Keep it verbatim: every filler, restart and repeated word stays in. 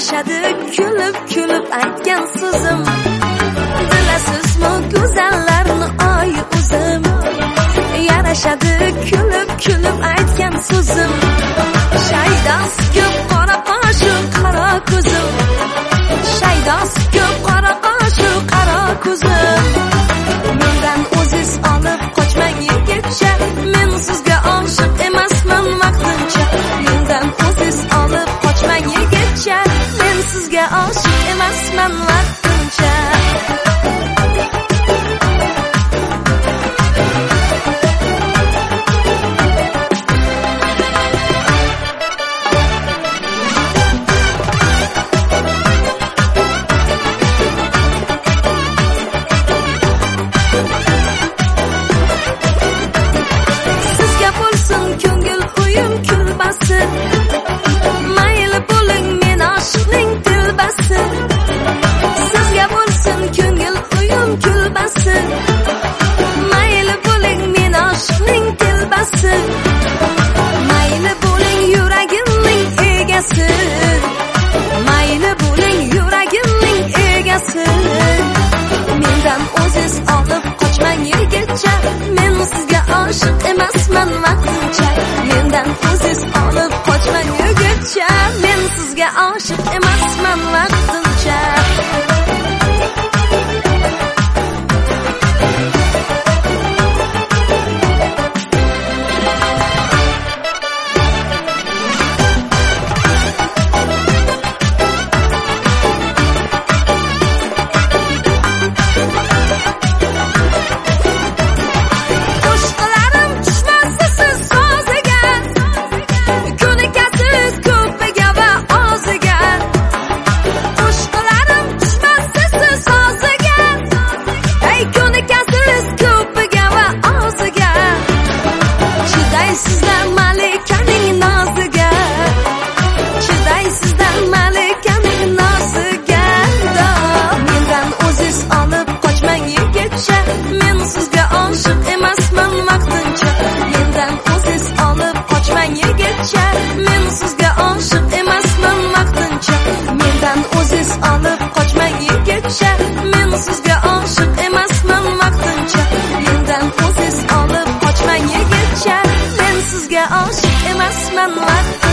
yarashadi kulib kulib aytgan so'zim. Bilasizmi go'zallarni oy o'zim, yarashadi kulib kulib aytgan so'zim. Shaydos ko'p qora qoshu qora ko'zim, shaydos ko'p qora qoshu qora ko'zim. Mendan o'ziz olib qochmang yigitcha, men sizga oshiq emasman vaqtincha. Mendan o'ziz olib qochmang yigitcha, men sizga oshiq emasman vaqtincha. Mayli bo'ling men oshiqning tilbasi, sizga bo'lsin ko'ngil uyum kulbasi. Mayli bo'ling men oshiqning tilbasi, mayli bo'ling yuragimning egasi, mayli bo'ling yuragimning egasi. Mendan o'ziz olib qochmang yigitcha, men sizga oshiq emasman vaqtincha. Mendan o'ziz olib qochmang yigitcha, men sizga oshiq emasman vaqtincha. Chidaysizlar malikaning noziga, chidaysizlar malikaning noziga. Mendan o'ziz olib qochmang yigitcha, men sizga oshiq emasman vaqtincha. Mendan o'ziz olib qochmang yigitcha, men sizga oshiq emasman vaqtincha. Mendan o'ziz olib qochmang yigitcha, men sizga oshiq emasman vaqtincha. Mendan o'ziz olib qochmang yigitcha, men sizga oshiq emasman vaqtincha.